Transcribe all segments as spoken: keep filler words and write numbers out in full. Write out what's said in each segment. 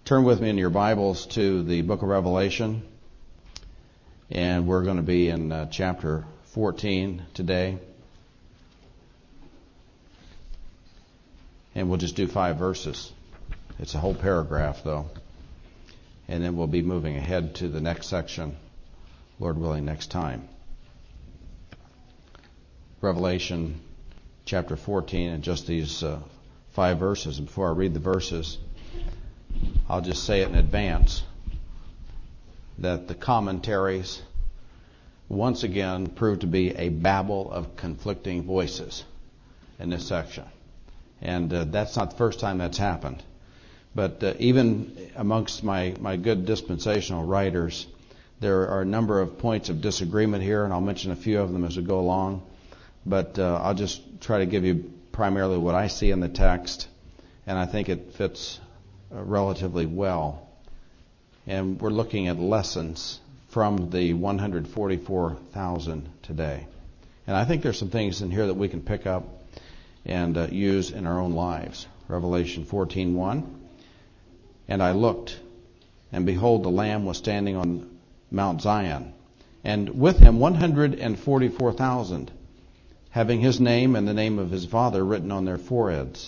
Turn with me in your Bibles to the book of Revelation, and we're going to be in uh, chapter fourteen today. And we'll just do five verses. It's a whole paragraph, though. And then we'll be moving ahead to the next section, Lord willing, next time. Revelation chapter fourteen, and just these uh, five verses. And before I read the verses, I'll just say it in advance that the commentaries once again proved to be a babble of conflicting voices in this section. And uh, that's not the first time that's happened. But uh, even amongst my, my good dispensational writers, there are a number of points of disagreement here, and I'll mention a few of them as we go along. But uh, I'll just try to give you primarily what I see in the text, and I think it fits uh, relatively well. And we're looking at lessons from the one hundred forty-four thousand today. And I think there's some things in here that we can pick up and uh, use in our own lives. Revelation fourteen one. And I looked, and behold, the Lamb was standing on Mount Zion, and with him one hundred forty-four thousand, having his name and the name of his Father written on their foreheads.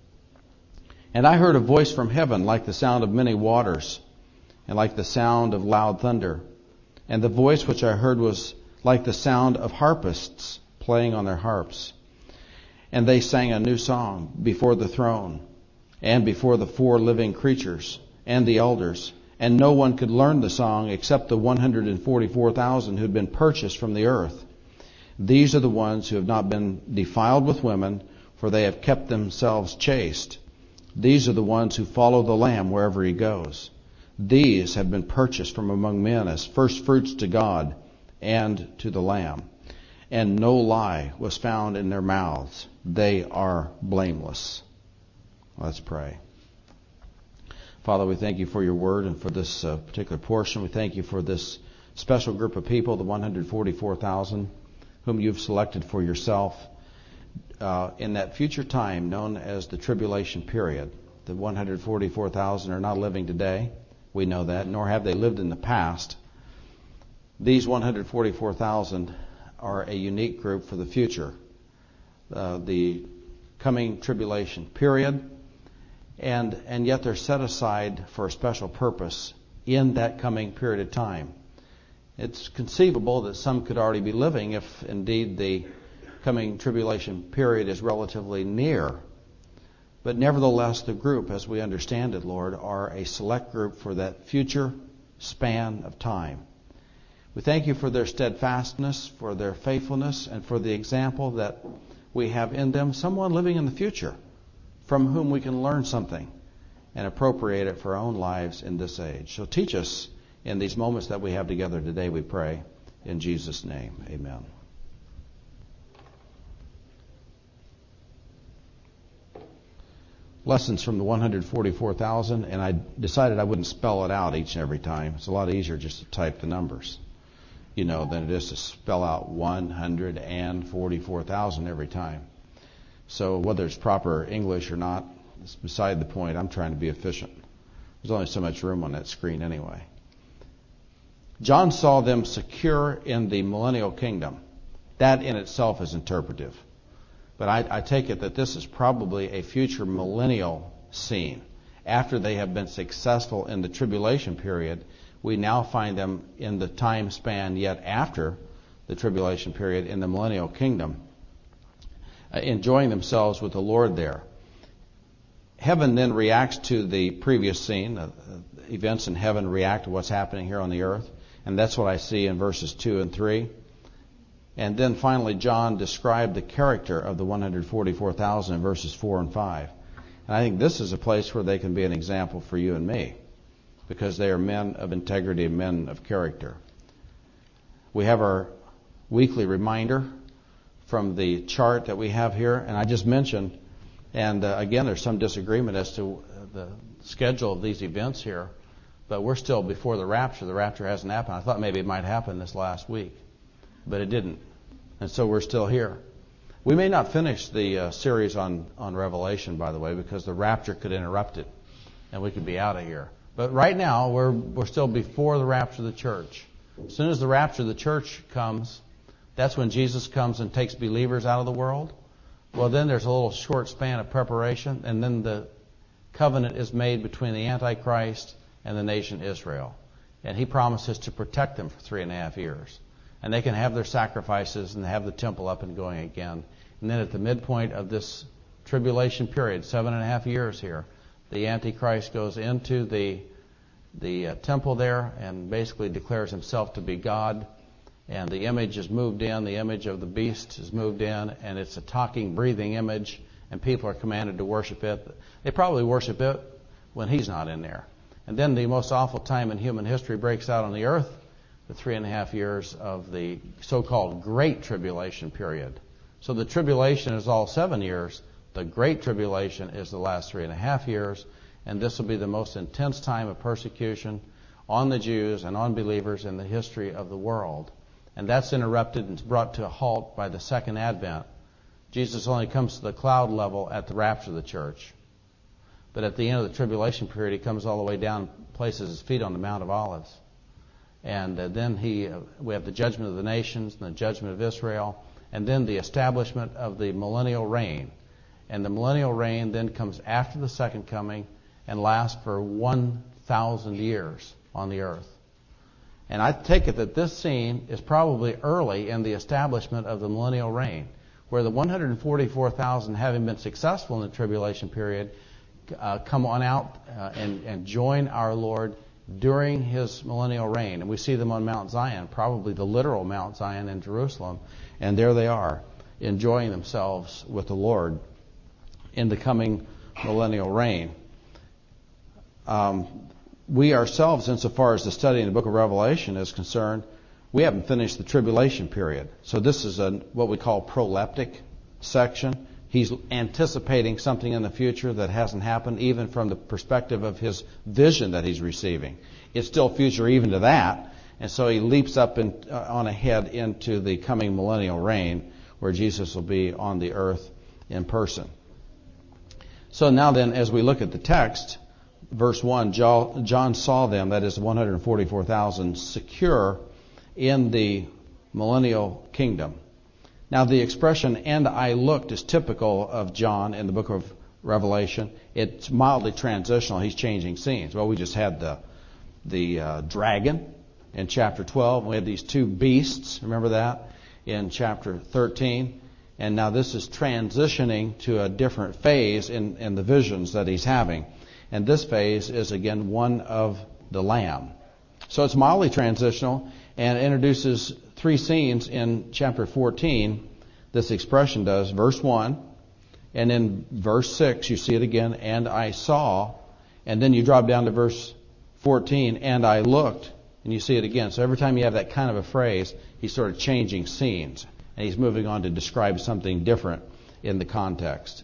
And I heard a voice from heaven like the sound of many waters, and like the sound of loud thunder. And the voice which I heard was like the sound of harpists playing on their harps. And they sang a new song before the throne, and before the four living creatures, and the elders. And no one could learn the song except the one hundred forty-four thousand who had been purchased from the earth. These are the ones who have not been defiled with women, for they have kept themselves chaste. These are the ones who follow the Lamb wherever he goes. These have been purchased from among men as first fruits to God and to the Lamb. And no lie was found in their mouths. They are blameless. Let's pray. Father, we thank you for your word and for this uh, particular portion. We thank you for this special group of people, the one hundred forty-four thousand, whom you've selected for yourself uh, in that future time known as the tribulation period. The one hundred forty-four thousand are not living today. We know that, nor have they lived in the past. These one hundred forty-four thousand are a unique group for the future, uh, the coming tribulation period, and and yet they're set aside for a special purpose in that coming period of time. It's conceivable that some could already be living if indeed the coming tribulation period is relatively near. But nevertheless, the group, as we understand it, Lord, are a select group for that future span of time. We thank you for their steadfastness, for their faithfulness, and for the example that we have in them, someone living in the future from whom we can learn something and appropriate it for our own lives in this age. So teach us in these moments that we have together today, we pray. In Jesus' name, amen. Lessons from the one hundred forty-four thousand, and I decided I wouldn't spell it out each and every time. It's a lot easier just to type the numbers, you know, than it is to spell out one hundred forty-four thousand every time. So whether it's proper English or not, it's beside the point. I'm trying to be efficient. There's only so much room on that screen anyway. John saw them secure in the millennial kingdom. That in itself is interpretive. But I, I take it that this is probably a future millennial scene. After they have been successful in the tribulation period, we now find them in the time span yet after the tribulation period in the millennial kingdom, uh, enjoying themselves with the Lord there. Heaven then reacts to the previous scene. Uh, events in heaven react to what's happening here on the earth. And that's what I see in verses two and three. And then finally, John described the character of the one hundred forty-four thousand in verses four and five. And I think this is a place where they can be an example for you and me, because they are men of integrity, men of character. We have our weekly reminder from the chart that we have here, and I just mentioned, and uh, again, there's some disagreement as to the schedule of these events here, but we're still before the rapture. The rapture hasn't happened. I thought maybe it might happen this last week, but it didn't. And so we're still here. We may not finish the uh, series on, on Revelation, by the way, because the rapture could interrupt it, and we could be out of here. But right now, we're we're still before the rapture of the church. As soon as the rapture of the church comes, that's when Jesus comes and takes believers out of the world. Well, then there's a little short span of preparation, and then the covenant is made between the Antichrist and the nation Israel. And he promises to protect them for three and a half years. And they can have their sacrifices and have the temple up and going again. And then at the midpoint of this tribulation period, seven and a half years here, the Antichrist goes into the the uh, temple there and basically declares himself to be God. And the image is moved in, the image of the beast is moved in, and it's a talking, breathing image, and people are commanded to worship it. They probably worship it when he's not in there. And then the most awful time in human history breaks out on the earth, the three and a half years of the so-called Great Tribulation period. So the tribulation is all seven years. The Great Tribulation is the last three and a half years, and this will be the most intense time of persecution on the Jews and on believers in the history of the world. And that's interrupted and brought to a halt by the second advent. Jesus only comes to the cloud level at the rapture of the church. But at the end of the tribulation period, he comes all the way down, places his feet on the Mount of Olives. And uh, then he, uh, we have the judgment of the nations and the judgment of Israel, and then the establishment of the millennial reign. And the millennial reign then comes after the second coming and lasts for one thousand years on the earth. And I take it that this scene is probably early in the establishment of the millennial reign, where the one hundred forty-four thousand, having been successful in the tribulation period, uh, come on out uh, and, and join our Lord during his millennial reign. And we see them on Mount Zion, probably the literal Mount Zion in Jerusalem. And there they are, enjoying themselves with the Lord in the coming millennial reign. Um, We ourselves, insofar as the study in the book of Revelation is concerned, we haven't finished the tribulation period. So this is a what we call proleptic section. He's anticipating something in the future that hasn't happened, even from the perspective of his vision that he's receiving. It's still future even to that. And so he leaps up in, uh, on ahead into the coming millennial reign, where Jesus will be on the earth in person. So now then, as we look at the text, verse one, John saw them, that is one hundred forty-four thousand, secure in the millennial kingdom. Now the expression, and I looked, is typical of John in the book of Revelation. It's mildly transitional. He's changing scenes. Well, we just had the the uh, dragon in chapter twelve. We had these two beasts, remember that, in chapter thirteen. And now this is transitioning to a different phase in, in the visions that he's having. And this phase is, again, one of the Lamb. So it's mildly transitional and introduces three scenes in chapter fourteen. This expression does. Verse one, and in verse six, you see it again, and I saw. And then you drop down to verse fourteen, and I looked, and you see it again. So every time you have that kind of a phrase, he's sort of changing scenes. And he's moving on to describe something different in the context.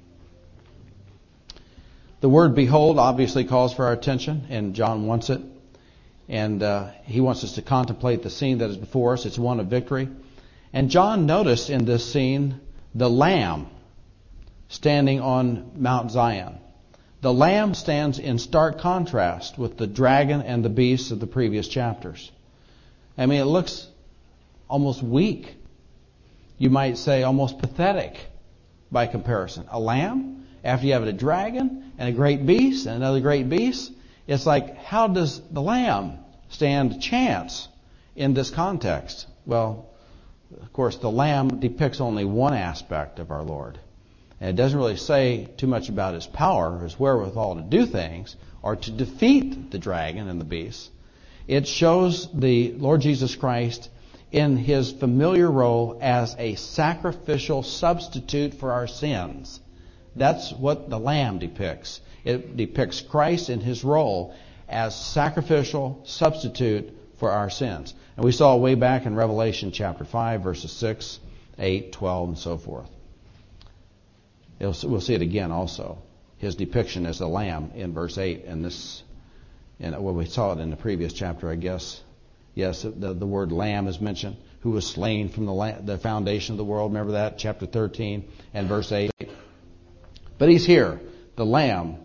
The word behold obviously calls for our attention, and John wants it. And uh, he wants us to contemplate the scene that is before us. It's one of victory. And John noticed in this scene the Lamb standing on Mount Zion. The Lamb stands in stark contrast with the dragon and the beast of the previous chapters. I mean, it looks almost weak. You might say almost pathetic by comparison. A lamb, after you have a dragon and a great beast and another great beast, it's like, how does the lamb stand a chance in this context? Well, of course, the lamb depicts only one aspect of our Lord. And it doesn't really say too much about his power, his wherewithal to do things, or to defeat the dragon and the beast. It shows the Lord Jesus Christ in his familiar role as a sacrificial substitute for our sins. That's what the Lamb depicts. It depicts Christ in his role as sacrificial substitute for our sins. And we saw way back in Revelation chapter five, verses six, eight, twelve, and so forth. It'll, we'll see it again also. His depiction as the Lamb in verse eight. And this, and well, we saw it in the previous chapter, I guess. Yes, the, the word Lamb is mentioned, who was slain from the, la- the foundation of the world. Remember that? Chapter thirteen and verse eight. But he's here, the Lamb,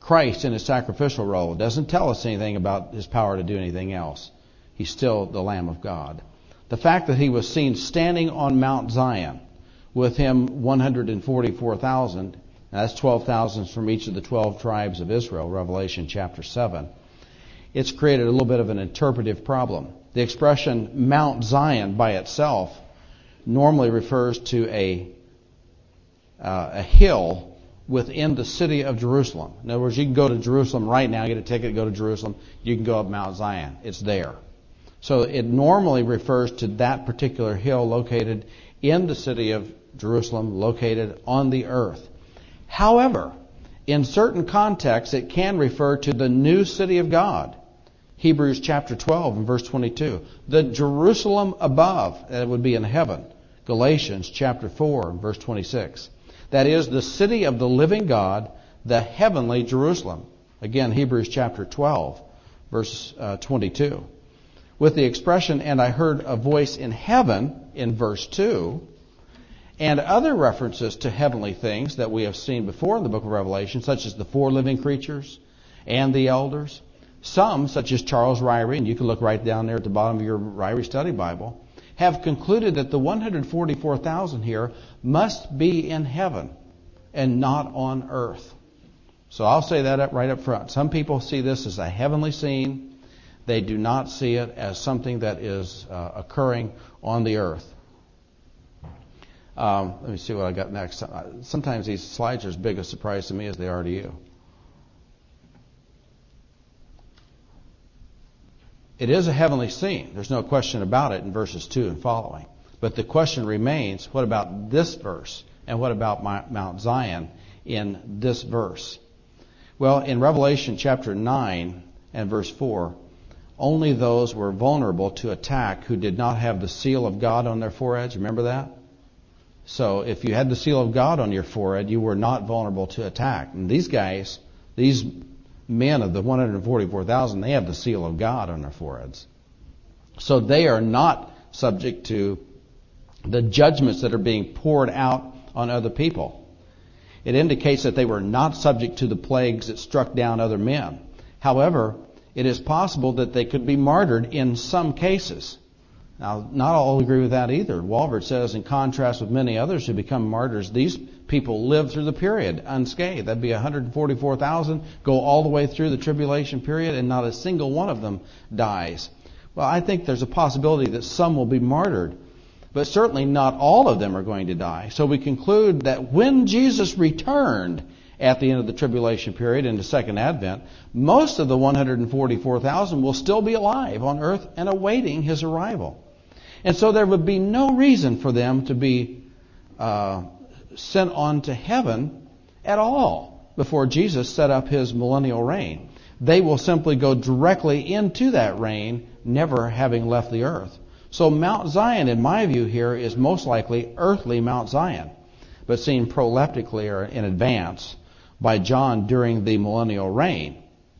Christ in his sacrificial role. It doesn't tell us anything about his power to do anything else. He's still the Lamb of God. The fact that he was seen standing on Mount Zion with him one hundred forty-four thousand, that's twelve thousand from each of the twelve tribes of Israel, Revelation chapter seven. It's created a little bit of an interpretive problem. The expression Mount Zion by itself normally refers to a uh, a hill within the city of Jerusalem. In other words, you can go to Jerusalem right now, get a ticket, go to Jerusalem, you can go up Mount Zion. It's there. So it normally refers to that particular hill located in the city of Jerusalem, located on the earth. However, in certain contexts, it can refer to the new city of God. Hebrews chapter twelve and verse twenty-two. The Jerusalem above, that would be in heaven. Galatians chapter four and verse twenty-six. That is the city of the living God, the heavenly Jerusalem. Again, Hebrews chapter twelve, verse uh, twenty-two. With the expression, and I heard a voice in heaven, in verse two, and other references to heavenly things that we have seen before in the book of Revelation, such as the four living creatures and the elders. Some, such as Charles Ryrie, and you can look right down there at the bottom of your Ryrie Study Bible, have concluded that the one hundred forty-four thousand here must be in heaven and not on earth. So I'll say that up right up front. Some people see this as a heavenly scene. They do not see it as something that is uh, occurring on the earth. Um, let me see what I got next. Sometimes these slides are as big a surprise to me as they are to you. It is a heavenly scene. There's no question about it in verses two and following. But the question remains, what about this verse? And what about Mount Zion in this verse? Well, in Revelation chapter nine and verse four, only those were vulnerable to attack who did not have the seal of God on their foreheads. Remember that? So if you had the seal of God on your forehead, you were not vulnerable to attack. And these guys, these men of the one hundred forty-four thousand, they have the seal of God on their foreheads. So they are not subject to the judgments that are being poured out on other people. It indicates that they were not subject to the plagues that struck down other men. However, it is possible that they could be martyred in some cases. Now, not all agree with that either. Walvoord says, in contrast with many others who become martyrs, these people live through the period unscathed. That'd be one hundred forty-four thousand, go all the way through the tribulation period, and not a single one of them dies. Well, I think there's a possibility that some will be martyred, but certainly not all of them are going to die. So we conclude that when Jesus returned at the end of the tribulation period in the second advent, most of the one hundred forty-four thousand will still be alive on earth and awaiting his arrival. And so there would be no reason for them to be uh, sent on to heaven at all before Jesus set up his millennial reign. They will simply go directly into that reign, never having left the earth. So Mount Zion, in my view here, is most likely earthly Mount Zion, but seen proleptically or in advance by John during the millennial reign.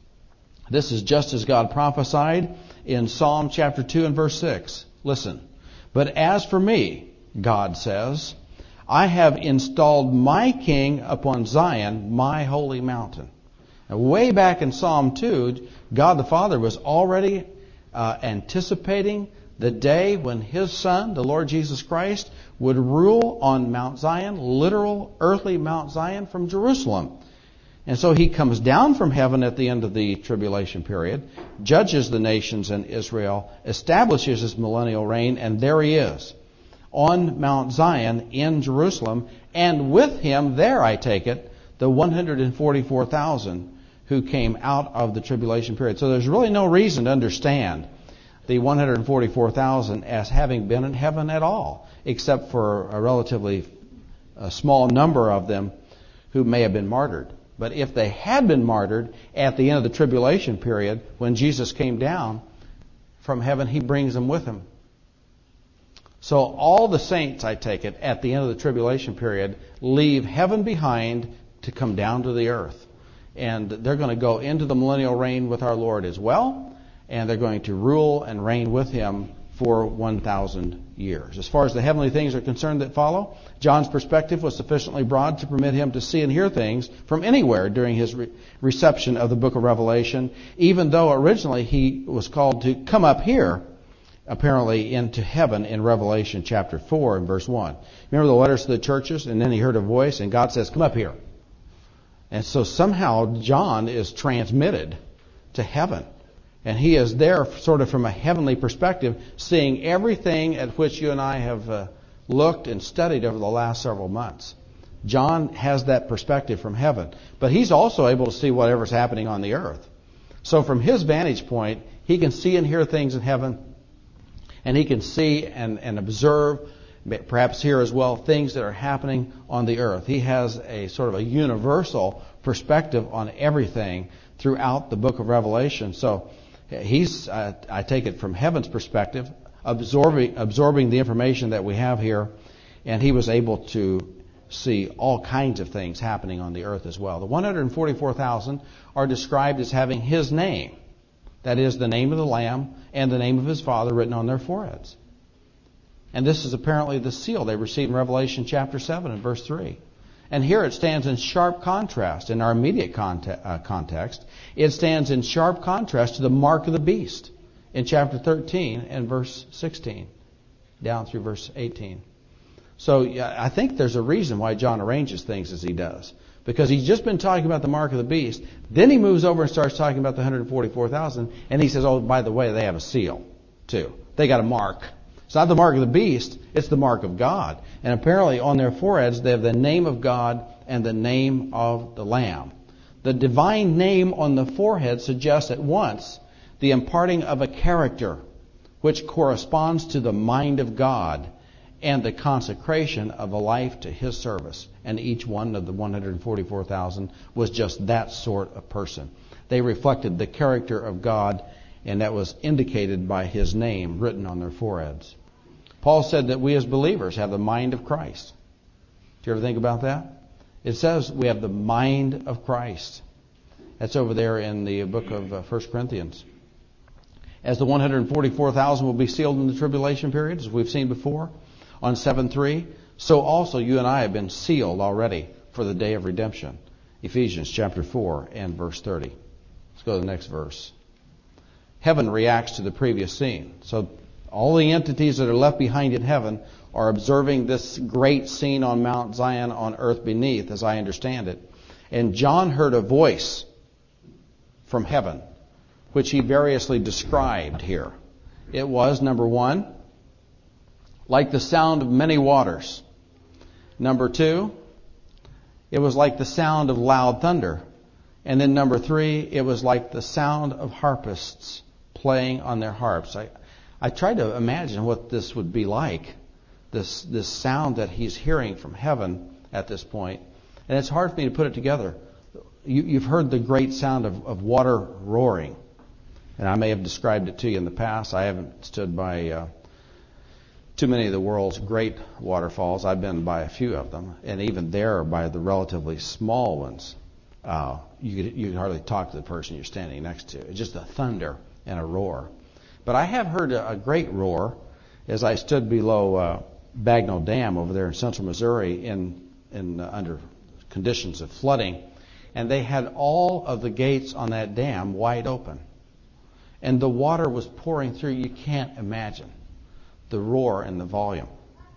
This is just as God prophesied in Psalm chapter two and verse six. Listen. But as for me, God says, I have installed my king upon Zion, my holy mountain. Now, way back in Psalm two, God the Father was already uh, anticipating the day when his Son, the Lord Jesus Christ, would rule on Mount Zion, literal earthly Mount Zion from Jerusalem. And so he comes down from heaven at the end of the tribulation period, judges the nations in Israel, establishes his millennial reign, and there he is on Mount Zion in Jerusalem. And with him there, I take it, the one hundred forty-four thousand who came out of the tribulation period. So there's really no reason to understand the one hundred forty-four thousand as having been in heaven at all, except for a relatively a small number of them who may have been martyred. But if they had been martyred at the end of the tribulation period, when Jesus came down from heaven, he brings them with him. So all the saints, I take it, at the end of the tribulation period, leave heaven behind to come down to the earth. And they're going to go into the millennial reign with our Lord as well. And they're going to rule and reign with him for one thousand years. As far as the heavenly things are concerned that follow, John's perspective was sufficiently broad to permit him to see and hear things from anywhere during his re- reception of the book of Revelation, even though originally he was called to come up here, apparently into heaven in Revelation chapter four and verse one. Remember the letters to the churches? And then he heard a voice and God says, come up here. And so somehow John is transmitted to heaven. And he is there sort of from a heavenly perspective, seeing everything at which you and I have uh, looked and studied over the last several months. John has that perspective from heaven. But he's also able to see whatever's happening on the earth. So from his vantage point, he can see and hear things in heaven. And he can see and, and observe, perhaps here as well, things that are happening on the earth. He has a sort of a universal perspective on everything throughout the book of Revelation. So he's, uh, I take it from heaven's perspective, absorbing, absorbing the information that we have here, and he was able to see all kinds of things happening on the earth as well. The one hundred forty-four thousand are described as having his name. That is, the name of the Lamb and the name of his Father written on their foreheads. And this is apparently the seal they received in Revelation chapter seven and verse three. And here it stands in sharp contrast in our immediate context. It stands in sharp contrast to the mark of the beast in chapter thirteen and verse sixteen, down through verse eighteen. So yeah, I think there's a reason why John arranges things as he does. Because he's just been talking about the mark of the beast. Then he moves over and starts talking about the one hundred forty-four thousand. And he says, oh, by the way, they have a seal, too. They got a mark. It's not the mark of the beast. It's the mark of God. And apparently on their foreheads, they have the name of God and the name of the Lamb. The divine name on the forehead suggests at once the imparting of a character which corresponds to the mind of God and the consecration of a life to his service. And each one of the one hundred forty-four thousand was just that sort of person. They reflected the character of God, and that was indicated by his name written on their foreheads. Paul said that we as believers have the mind of Christ. Do you ever think about that? It says we have the mind of Christ. That's over there in the book of uh, First Corinthians. As the one hundred forty-four thousand will be sealed in the tribulation period, as we've seen before, on seven three, so also you and I have been sealed already for the day of redemption. Ephesians chapter four and verse thirty. Let's go to the next verse. Heaven reacts to the previous scene. So all the entities that are left behind in heaven are observing this great scene on Mount Zion on earth beneath, as I understand it. And John heard a voice from heaven, which he variously described here. It was, number one, like the sound of many waters. Number two, it was like the sound of loud thunder. And then number three, it was like the sound of harpists playing on their harps. I, I tried to imagine what this would be like, this this sound that he's hearing from heaven at this point. And it's hard for me to put it together. You, you've heard the great sound of, of water roaring. And I may have described it to you in the past. I haven't stood by uh, too many of the world's great waterfalls. I've been by a few of them. And even there, by the relatively small ones, uh, you could, you could hardly talk to the person you're standing next to. It's just a thunder and a roar. But I have heard a, a great roar as I stood below uh, Bagnell Dam over there in central Missouri in, in uh, under conditions of flooding. And they had all of the gates on that dam wide open. And the water was pouring through. You can't imagine the roar and the volume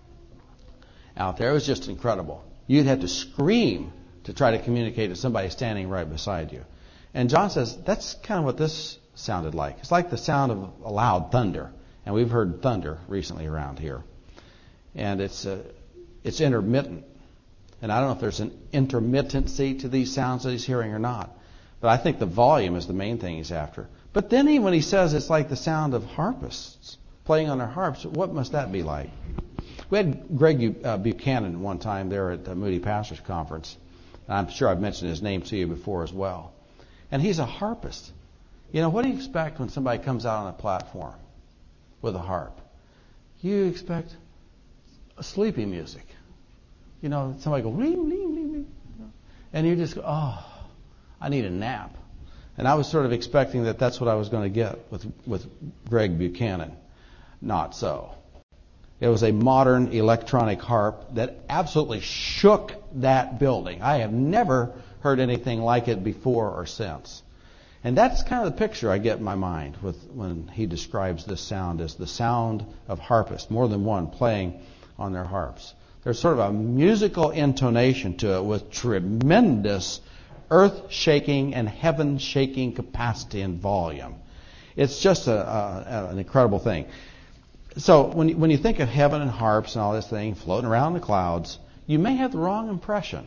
out there. It was just incredible. You'd have to scream to try to communicate to somebody standing right beside you. And John says that's kind of what this sounded like. It's like the sound of a loud thunder. And we've heard thunder recently around here. And it's uh, it's intermittent. And I don't know if there's an intermittency to these sounds that he's hearing or not. But I think the volume is the main thing he's after. But then even when he says it's like the sound of harpists playing on their harps, what must that be like? We had Greg uh, Buchanan one time there at the Moody Pastors Conference. And I'm sure I've mentioned his name to you before as well. And he's a harpist. You know, what do you expect when somebody comes out on a platform with a harp? You expect a sleepy music. You know, somebody go, ring, ring, ring, ring. And you just go, oh, I need a nap. And I was sort of expecting that that's what I was going to get with, with Greg Buchanan. Not so. It was a modern electronic harp that absolutely shook that building. I have never heard anything like it before or since. And that's kind of the picture I get in my mind with when he describes this sound as the sound of harpists, more than one playing on their harps. There's sort of a musical intonation to it with tremendous earth-shaking and heaven-shaking capacity and volume. It's just a, a, an incredible thing. So when you, when you think of heaven and harps and all this thing floating around in the clouds, you may have the wrong impression.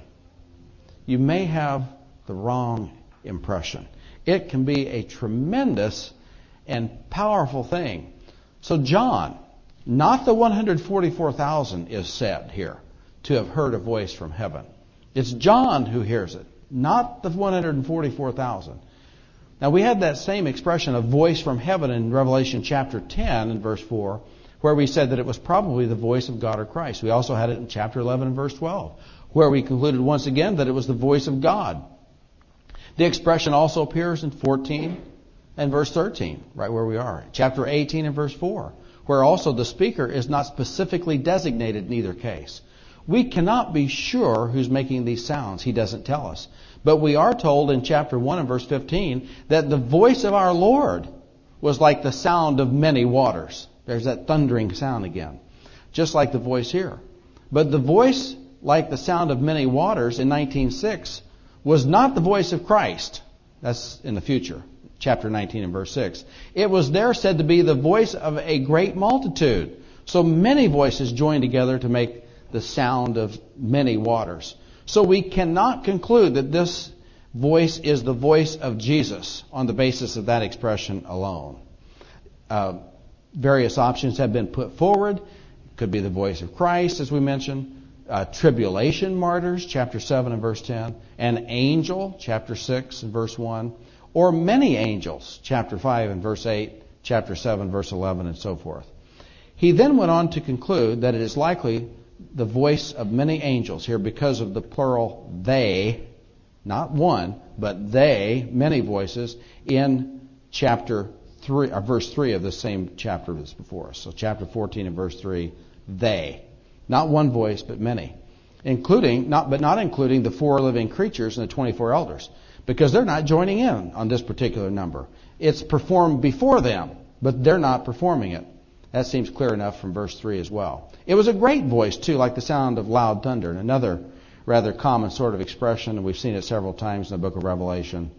You may have the wrong impression. It can be a tremendous and powerful thing. So John, not the one hundred forty-four thousand is said here to have heard a voice from heaven. It's John who hears it, not the one hundred forty-four thousand. Now we had that same expression, a voice from heaven, in Revelation chapter ten and verse four, where we said that it was probably the voice of God or Christ. We also had it in chapter eleven and verse twelve, where we concluded once again that it was the voice of God. The expression also appears in fourteen and verse thirteen, right where we are. Chapter eighteen and verse four, where also the speaker is not specifically designated in either case. We cannot be sure who's making these sounds. He doesn't tell us. But we are told in chapter one and verse fifteen that the voice of our Lord was like the sound of many waters. There's that thundering sound again, just like the voice here. But the voice like the sound of many waters in nineteen six was not the voice of Christ. That's in the future, chapter nineteen and verse six. It was there said to be the voice of a great multitude. So many voices joined together to make the sound of many waters. So we cannot conclude that this voice is the voice of Jesus on the basis of that expression alone. Uh, various options have been put forward. It could be the voice of Christ, as we mentioned. Uh, tribulation martyrs, chapter seven and verse ten. An angel, chapter six and verse one. Or many angels, chapter five and verse eight, chapter seven, verse eleven, and so forth. He then went on to conclude that it is likely the voice of many angels here because of the plural they, not one, but they, many voices, in chapter three, or verse three of the same chapter that's before us. So chapter fourteen and verse three, they. Not one voice, but many. Including, not but not including the four living creatures and the twenty-four elders. Because they're not joining in on this particular number. It's performed before them, but they're not performing it. That seems clear enough from verse three as well. It was a great voice, too, like the sound of loud thunder. And another rather common sort of expression, and we've seen it several times in the book of Revelation.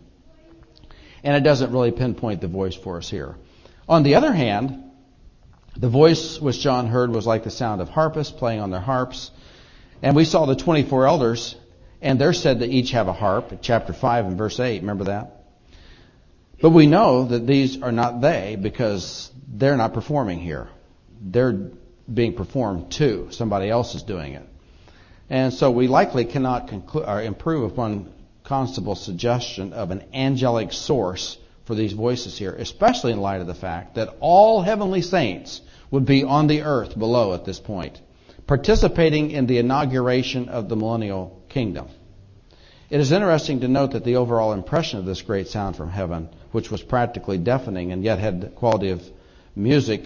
And it doesn't really pinpoint the voice for us here. On the other hand, the voice which John heard was like the sound of harpists playing on their harps. And we saw the twenty-four elders, and they're said to each have a harp, chapter five and verse eight. Remember that? But we know that these are not they because they're not performing here. They're being performed to. Somebody else is doing it. And so we likely cannot conclude or improve upon Constable's suggestion of an angelic source for these voices here, especially in light of the fact that all heavenly saints would be on the earth below at this point, participating in the inauguration of the millennial kingdom. It is interesting to note that the overall impression of this great sound from heaven, which was practically deafening and yet had the quality of music,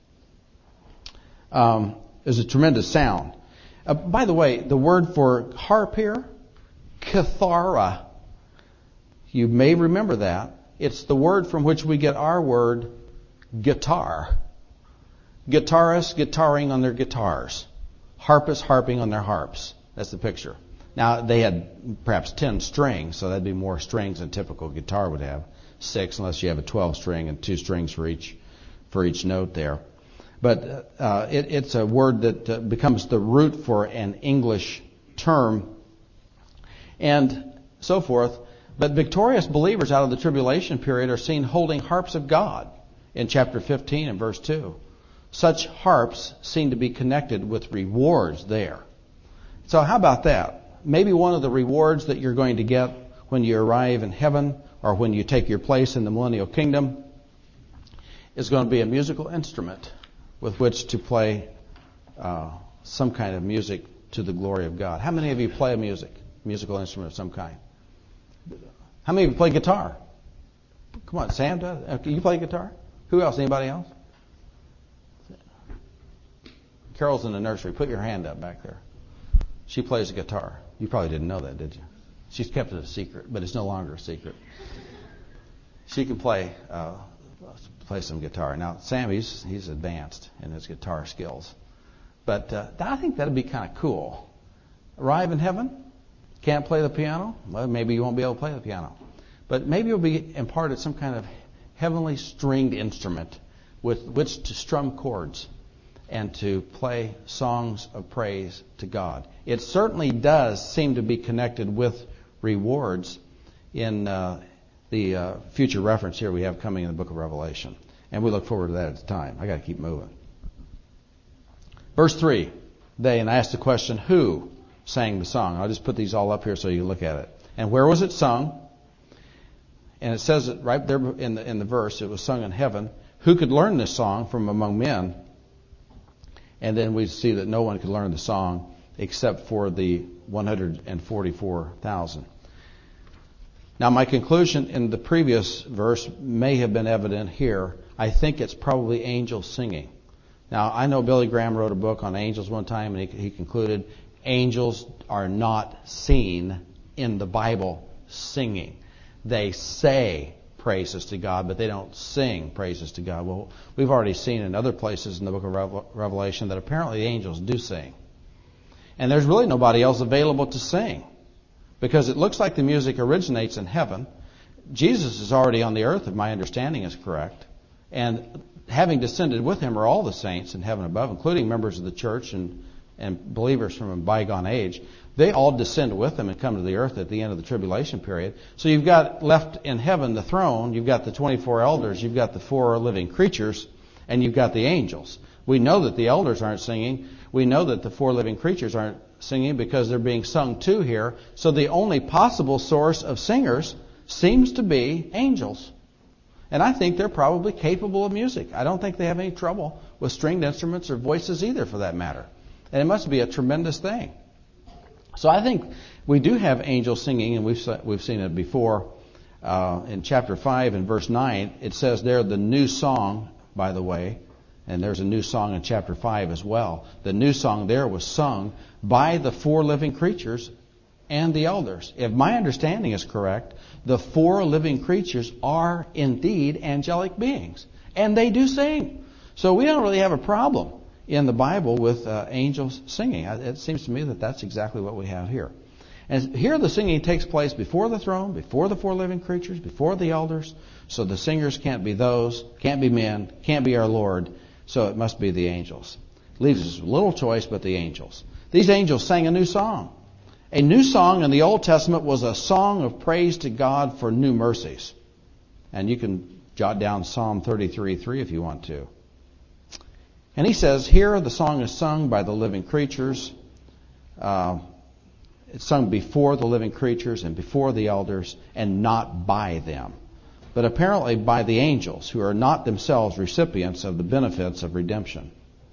um, is a tremendous sound. Uh, by the way, the word for harp here, kithara. You may remember that. It's the word from which we get our word guitar. Guitarists guitaring on their guitars. Harpists harping on their harps. That's the picture. Now, they had perhaps ten strings, so that'd be more strings than a typical guitar would have. Six, unless you have a twelve string and two strings for each for each note there. But uh, it, it's a word that uh, becomes the root for an English term and so forth. But victorious believers out of the tribulation period are seen holding harps of God in chapter fifteen and verse two. Such harps seem to be connected with rewards there. So how about that? Maybe one of the rewards that you're going to get when you arrive in heaven or when you take your place in the millennial kingdom is going to be a musical instrument with which to play uh, some kind of music to the glory of God. How many of you play a music, musical instrument of some kind? How many of you play guitar? Come on, Sam does. You play guitar? Who else? Anybody else? Carol's in the nursery. Put your hand up back there. She plays the guitar. You probably didn't know that, did you? She's kept it a secret, but it's no longer a secret. She can play uh, play some guitar. Now, Sammy's he's advanced in his guitar skills, but uh, I think that'd be kind of cool. Arrive in heaven, can't play the piano. Well, maybe you won't be able to play the piano, but maybe you'll be imparted some kind of heavenly stringed instrument with which to strum chords and to play songs of praise to God. It certainly does seem to be connected with rewards in uh, the uh, future reference here we have coming in the book of Revelation. And we look forward to that at the time. I got to keep moving. Verse three. They, and I asked the question, who sang the song? I'll just put these all up here so you can look at it. And where was it sung? And it says it right there in the, in the verse. It was sung in heaven. Who could learn this song from among men? And then we see that no one could learn the song except for the one hundred forty-four thousand. Now, my conclusion in the previous verse may have been evident here. I think it's probably angels singing. Now, I know Billy Graham wrote a book on angels one time, and he, he concluded angels are not seen in the Bible singing. They say praises to God, but they don't sing praises to God. Well, we've already seen in other places in the book of Revelation that apparently the angels do sing. And there's really nobody else available to sing, because it looks like the music originates in heaven. Jesus is already on the earth, if my understanding is correct. And having descended with him are all the saints in heaven above, including members of the church and, and believers from a bygone age. They all descend with him and come to the earth at the end of the tribulation period. So you've got left in heaven the throne, you've got the twenty-four elders, you've got the four living creatures, and you've got the angels. We know that the elders aren't singing. We know that the four living creatures aren't singing because they're being sung to here. So the only possible source of singers seems to be angels. And I think they're probably capable of music. I don't think they have any trouble with stringed instruments or voices either, for that matter. And it must be a tremendous thing. So I think we do have angels singing, and we've we've seen it before. Uh, in chapter five and verse nine, it says there the new song, by the way, and there's a new song in chapter five as well. The new song there was sung by the four living creatures and the elders. If my understanding is correct, the four living creatures are indeed angelic beings, and they do sing. So we don't really have a problem in the Bible with uh, angels singing. It seems to me that that's exactly what we have here. And here the singing takes place before the throne, before the four living creatures, before the elders. So the singers can't be those, can't be men, can't be our Lord. So it must be the angels. Leaves us little choice but the angels. These angels sang a new song. A new song in the Old Testament was a song of praise to God for new mercies. And you can jot down Psalm thirty-three three if you want to. And he says, here the song is sung by the living creatures. Uh, it's sung before the living creatures and before the elders, and not by them, but apparently by the angels, who are not themselves recipients of the benefits of redemption.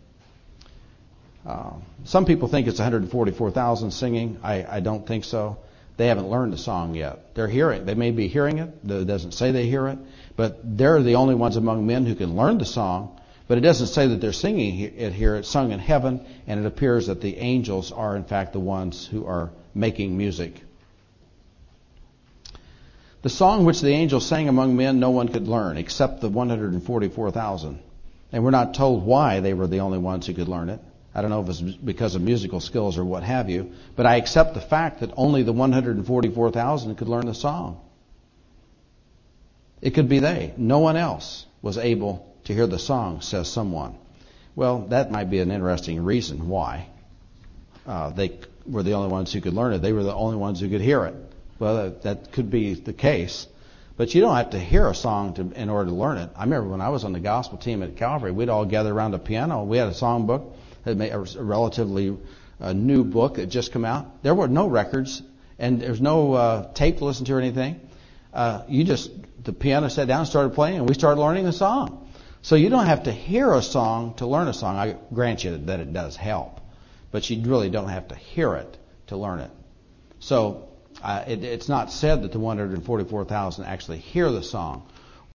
Uh, some people think it's one hundred forty-four thousand singing. I, I don't think so. They haven't learned the song yet. They're hearing. They may be hearing it. It doesn't say they hear it, but they're the only ones among men who can learn the song. But it doesn't say that they're singing it here. It's sung in heaven, and it appears that the angels are, in fact, the ones who are making music. The song which the angels sang among men, no one could learn except the one hundred forty-four thousand. And we're not told why they were the only ones who could learn it. I don't know if it's because of musical skills or what have you, but I accept the fact that only the one hundred forty-four thousand could learn the song. It could be they. No one else was able to hear the song, says someone. Well, that might be an interesting reason why. Uh, they were the only ones who could learn it. They were the only ones who could hear it. Well, that, that could be the case. But you don't have to hear a song to, in order to learn it. I remember when I was on the gospel team at Calvary, we'd all gather around a piano. We had a song book, that made a relatively uh, new book that had just come out. There were no records, and there was no uh, tape to listen to or anything. Uh, you just, the piano sat down and started playing, and we started learning the song. So you don't have to hear a song to learn a song. I grant you that it does help, but you really don't have to hear it to learn it. So uh, it, it's not said that the one hundred forty-four thousand actually hear the song.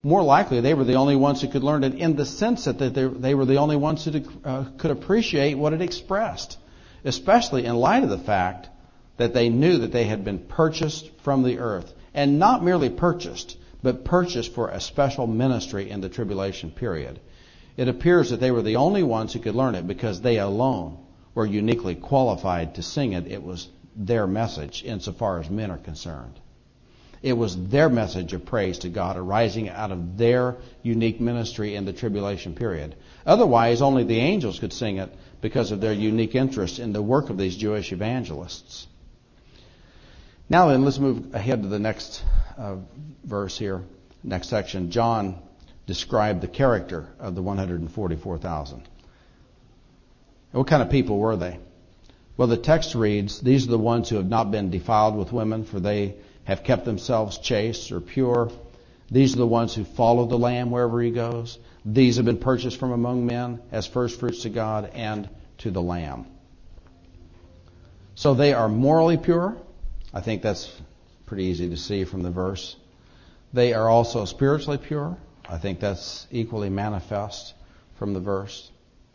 More likely, they were the only ones who could learn it in the sense that they, they were the only ones who uh, could appreciate what it expressed, especially in light of the fact that they knew that they had been purchased from the earth. And not merely purchased, but purchased for a special ministry in the tribulation period. It appears that they were the only ones who could learn it because they alone were uniquely qualified to sing it. It was their message insofar as men are concerned. It was their message of praise to God arising out of their unique ministry in the tribulation period. Otherwise, only the angels could sing it because of their unique interest in the work of these Jewish evangelists. Now then, let's move ahead to the next uh, verse here, next section. John described the character of the one hundred forty-four thousand. What kind of people were they? Well, the text reads, "These are the ones who have not been defiled with women, for they have kept themselves chaste or pure. These are the ones who follow the Lamb wherever he goes. These have been purchased from among men as first fruits to God and to the Lamb." So they are morally pure. I think that's pretty easy to see from the verse. They are also spiritually pure. I think that's equally manifest from the verse.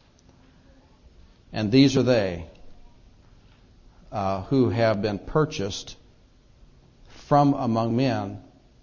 And these are they uh, who have been purchased from among men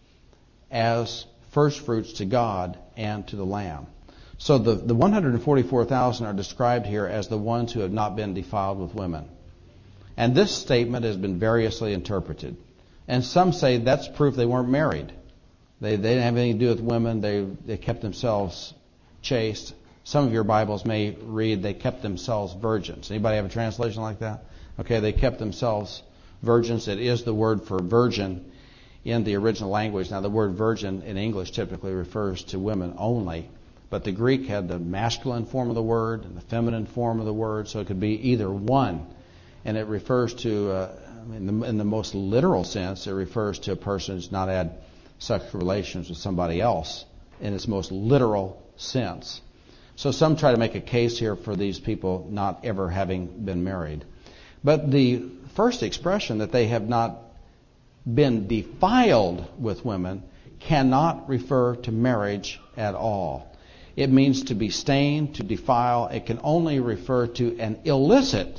as first fruits to God and to the Lamb. So the, the one hundred forty-four thousand are described here as the ones who have not been defiled with women. And this statement has been variously interpreted. And some say that's proof they weren't married. They, they didn't have anything to do with women. They, they kept themselves chaste. Some of your Bibles may read they kept themselves virgins. Anybody have a translation like that? Okay, they kept themselves virgins. It is the word for virgin in the original language. Now, the word virgin in English typically refers to women only. But the Greek had the masculine form of the word and the feminine form of the word. So it could be either one. And it refers to, uh, in, the, in the most literal sense, it refers to a person who's not had sexual relations with somebody else in its most literal sense. So some try to make a case here for these people not ever having been married. But the first expression, that they have not been defiled with women, cannot refer to marriage at all. It means to be stained, to defile. It can only refer to an illicit,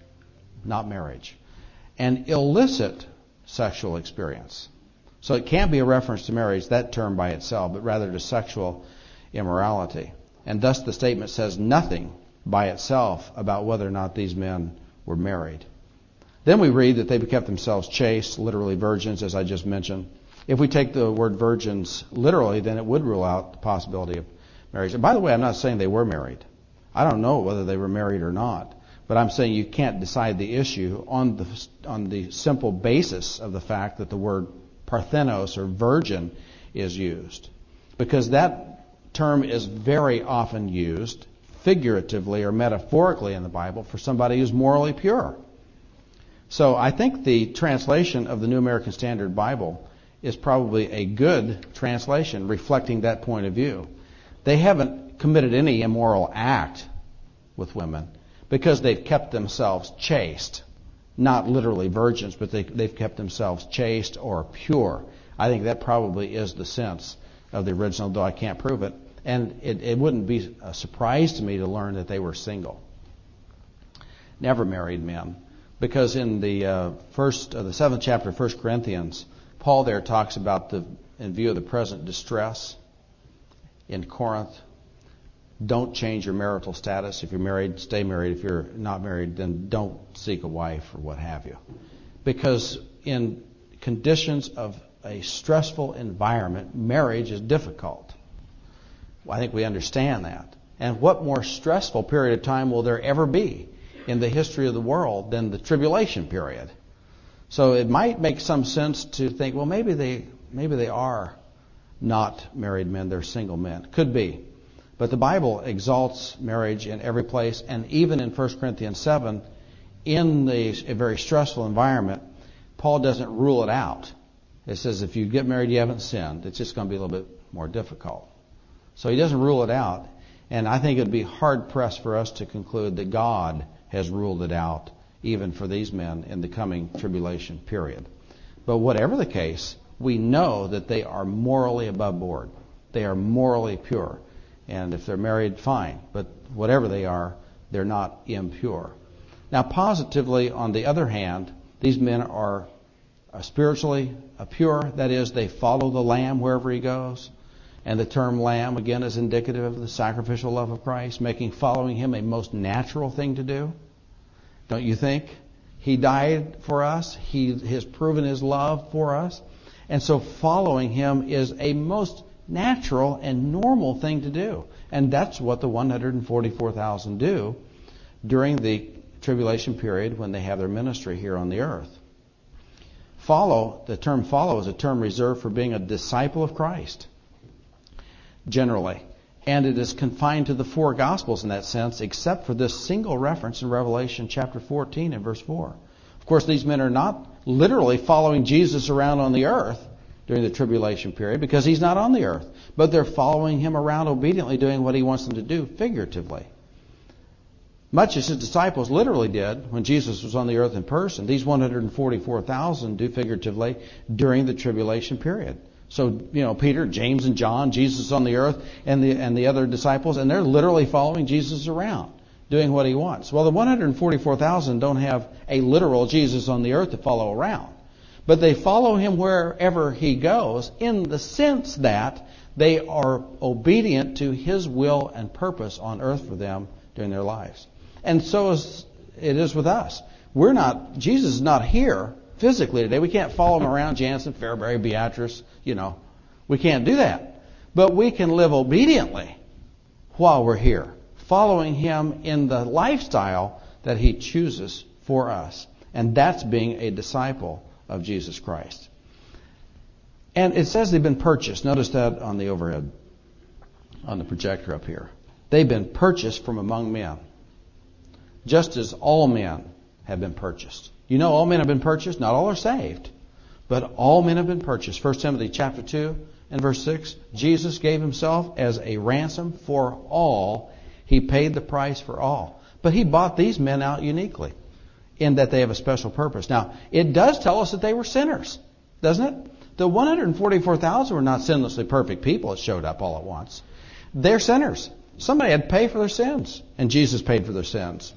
not marriage, an illicit sexual experience. So it can't be a reference to marriage, that term by itself, but rather to sexual immorality. And thus the statement says nothing by itself about whether or not these men were married. Then we read that they kept themselves chaste, literally virgins, as I just mentioned. If we take the word virgins literally, then it would rule out the possibility of marriage. And by the way, I'm not saying they were married. I don't know whether they were married or not. But I'm saying you can't decide the issue on the on the simple basis of the fact that the word parthenos or virgin is used. Because that term is very often used figuratively or metaphorically in the Bible for somebody who's morally pure. So I think the translation of the New American Standard Bible is probably a good translation reflecting that point of view. They haven't committed any immoral act with women because they've kept themselves chaste. Not literally virgins, but they, they've kept themselves chaste or pure. I think that probably is the sense of the original, though I can't prove it. And it, it wouldn't be a surprise to me to learn that they were single. Never married men. Because in the uh, first, uh, the seventh chapter of First Corinthians, Paul there talks about the, in view of the present distress in Corinth, don't change your marital status. If you're married, stay married. If you're not married, then don't seek a wife or what have you. Because in conditions of a stressful environment, marriage is difficult. I think we understand that. And what more stressful period of time will there ever be in the history of the world than the tribulation period? So it might make some sense to think, well, maybe they maybe they are not married men, they're single men. Could be. But the Bible exalts marriage in every place, and even in First Corinthians seven, in the, a very stressful environment, Paul doesn't rule it out. It says if you get married, you haven't sinned. It's just going to be a little bit more difficult. So he doesn't rule it out, and I think it would be hard-pressed for us to conclude that God has ruled it out, even for these men in the coming tribulation period. But whatever the case, we know that they are morally above board. They are morally pure. And if they're married, fine. But whatever they are, they're not impure. Now, positively, on the other hand, these men are spiritually pure. That is, they follow the Lamb wherever he goes. And the term Lamb, again, is indicative of the sacrificial love of Christ, making following him a most natural thing to do. Don't you think? He died for us. He has proven his love for us. And so following him is a most natural and normal thing to do. And that's what the one hundred forty-four thousand do during the tribulation period when they have their ministry here on the earth. Follow, the term follow is a term reserved for being a disciple of Christ, generally. And it is confined to the four Gospels in that sense, except for this single reference in Revelation chapter fourteen and verse four. Of course, these men are not literally following Jesus around on the earth during the tribulation period because he's not on the earth. But they're following him around obediently, doing what he wants them to do figuratively. Much as his disciples literally did when Jesus was on the earth in person, these one hundred forty-four thousand do figuratively during the tribulation period. So, you know, Peter, James, and John, Jesus on the earth, and the and the other disciples, and they're literally following Jesus around, doing what he wants. Well, the one hundred forty-four thousand don't have a literal Jesus on the earth to follow around. But they follow him wherever he goes in the sense that they are obedient to his will and purpose on earth for them during their lives. And so is, it is with us. We're not, Jesus is not here physically today. We can't follow him around, Jansen, Fairbury, Beatrice, you know. We can't do that. But we can live obediently while we're here, following him in the lifestyle that he chooses for us. And that's being a disciple of Jesus Christ. And it says they've been purchased. Notice that on the overhead, on the projector up here. They've been purchased from among men, just as all men have been purchased. You know, all men have been purchased. Not all are saved, but all men have been purchased. First Timothy chapter two and verse six. Jesus gave himself as a ransom for all. He paid the price for all. But he bought these men out uniquely in that they have a special purpose. Now, it does tell us that they were sinners, doesn't it? The one hundred forty-four thousand were not sinlessly perfect people that showed up all at once. They're sinners. Somebody had to pay for their sins, and Jesus paid for their sins.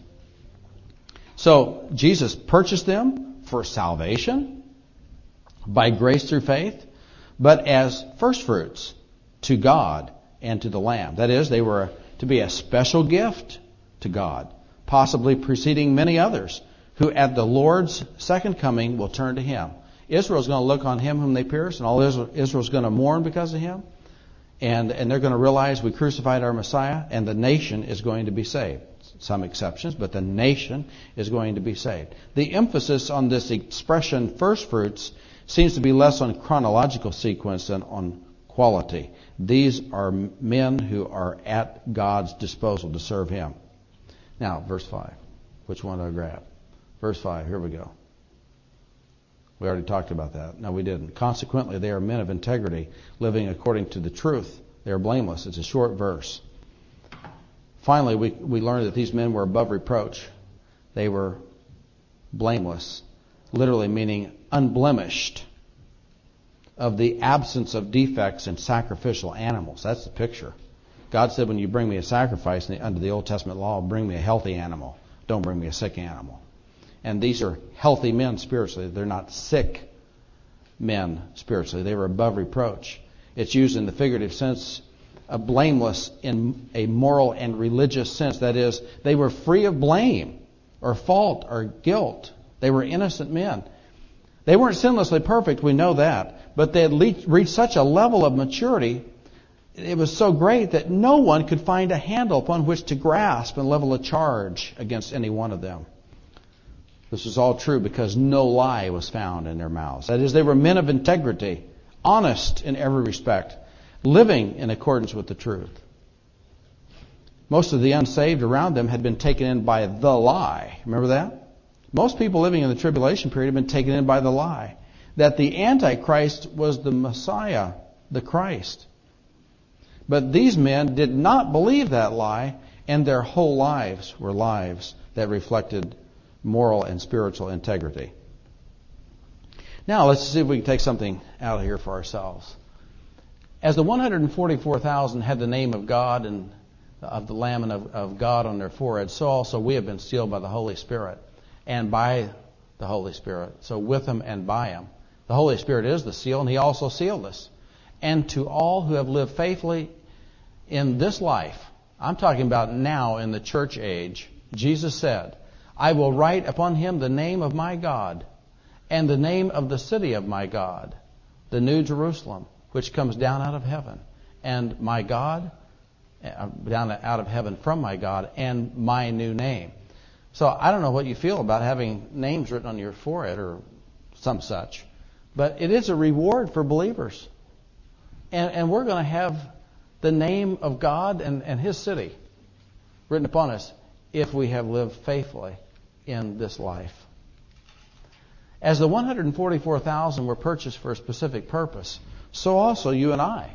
So Jesus purchased them for salvation by grace through faith, but as first fruits to God and to the Lamb. That is, they were to be a special gift to God, possibly preceding many others who at the Lord's second coming will turn to him. Israel's going to look on him whom they pierced, and all Israel, Israel's going to mourn because of him. And, and they're going to realize we crucified our Messiah, and the nation is going to be saved. Some exceptions, but the nation is going to be saved. The emphasis on this expression, first fruits, seems to be less on chronological sequence than on quality. These are men who are at God's disposal to serve him. Now, verse five. Which one do I grab? Verse five, here we go. We already talked about that. No, we didn't. Consequently, they are men of integrity, living according to the truth. They are blameless. It's a short verse. Finally, we, we learned that these men were above reproach. They were blameless, literally meaning unblemished, of the absence of defects in sacrificial animals. That's the picture. God said, when you bring me a sacrifice under the Old Testament law, bring me a healthy animal. Don't bring me a sick animal. And these are healthy men spiritually. They're not sick men spiritually. They were above reproach. It's used in the figurative sense, a blameless in a moral and religious sense. That is, they were free of blame or fault or guilt. They were innocent men. They weren't sinlessly perfect, we know that. But they had reached such a level of maturity, it was so great that no one could find a handle upon which to grasp and level a charge against any one of them. This was all true because no lie was found in their mouths. That is, they were men of integrity, honest in every respect, living in accordance with the truth. Most of the unsaved around them had been taken in by the lie. Remember that? Most people living in the tribulation period had been taken in by the lie that the Antichrist was the Messiah, the Christ. But these men did not believe that lie, and their whole lives were lives that reflected moral and spiritual integrity. Now let's see if we can take something out of here for ourselves. As the one hundred forty-four thousand had the name of God and of the Lamb and of, of God on their foreheads, so also we have been sealed by the Holy Spirit and by the Holy Spirit. So with Him and by Him. The Holy Spirit is the seal, and He also sealed us. And to all who have lived faithfully in this life, I'm talking about now in the church age, Jesus said, I will write upon him the name of my God and the name of the city of my God, the New Jerusalem, which comes down out of heaven, and my God, down out of heaven from my God, and my new name. So I don't know what you feel about having names written on your forehead or some such, but it is a reward for believers. And, and we're going to have the name of God and, and His city written upon us if we have lived faithfully in this life. As the one hundred forty-four thousand were purchased for a specific purpose, so also you and I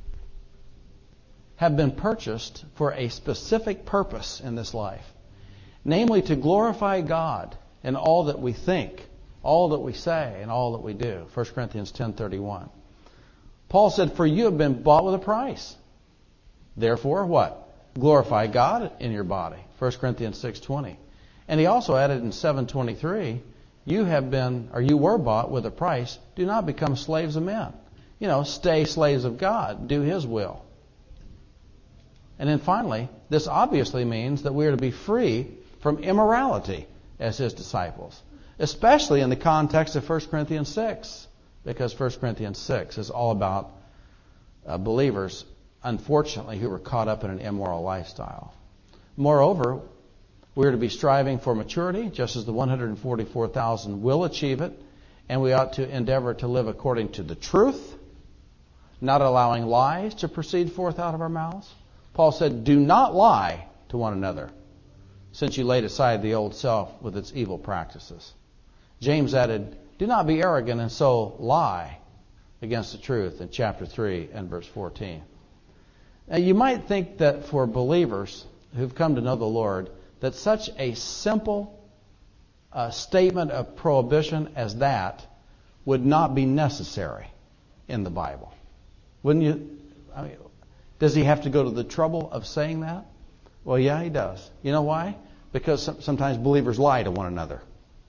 have been purchased for a specific purpose in this life. Namely, to glorify God in all that we think, all that we say, and all that we do. First Corinthians ten thirty-one. Paul said, for you have been bought with a price. Therefore, what? Glorify God in your body. First Corinthians six twenty. And he also added in seven twenty-three, you have been, or you were bought with a price. Do not become slaves of men. You know, stay slaves of God. Do His will. And then finally, this obviously means that we are to be free from immorality as His disciples, especially in the context of First Corinthians six, because First Corinthians six is all about uh, believers, unfortunately, who were caught up in an immoral lifestyle. Moreover, we are to be striving for maturity, just as the one hundred forty-four thousand will achieve it, and we ought to endeavor to live according to the truth, not allowing lies to proceed forth out of our mouths. Paul said, do not lie to one another, since you laid aside the old self with its evil practices. James added, do not be arrogant and so lie against the truth in chapter three and verse fourteen. Now you might think that for believers who've come to know the Lord, that such a simple uh, statement of prohibition as that would not be necessary in the Bible. Wouldn't you? I mean, does he have to go to the trouble of saying that? Well, yeah, he does. You know why? Because sometimes believers lie to one another.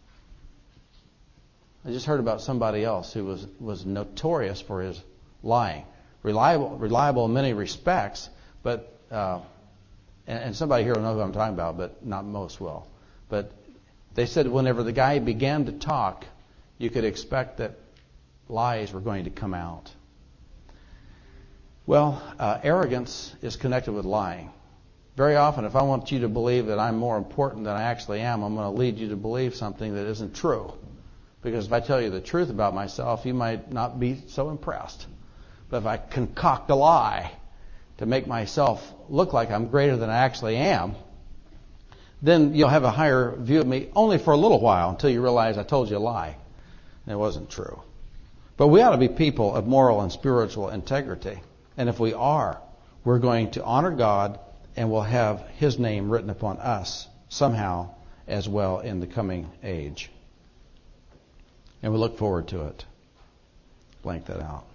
I just heard about somebody else who was, was notorious for his lying. Reliable, reliable in many respects, but uh, and, and somebody here will know who I'm talking about, but not most will. But they said whenever the guy began to talk, you could expect that lies were going to come out. Well, uh, arrogance is connected with lying. Very often, if I want you to believe that I'm more important than I actually am, I'm going to lead you to believe something that isn't true. Because if I tell you the truth about myself, you might not be so impressed. But if I concoct a lie to make myself look like I'm greater than I actually am, then you'll have a higher view of me only for a little while until you realize I told you a lie and it wasn't true. But we ought to be people of moral and spiritual integrity. And if we are, we're going to honor God and we'll have His name written upon us somehow as well in the coming age. And we look forward to it. Blank that out.